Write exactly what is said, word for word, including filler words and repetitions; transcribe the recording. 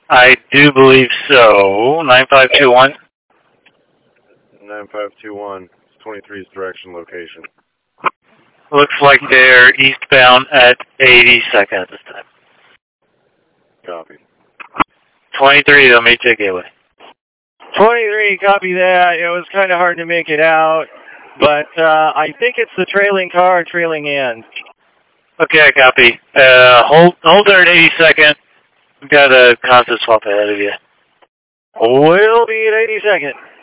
I do believe so. nine five two one. nine five two one. It's twenty-three's direction location. Looks like they're eastbound at eighty-second at this time. Copy. twenty-three, they'll meet you at Gateway. twenty-three, copy that. It was kind of hard to make it out, but uh, I think it's the trailing car trailing in. Okay, copy. Uh, hold, hold there at eighty-second. We've got a constant swap ahead of you. We'll be at eighty-second.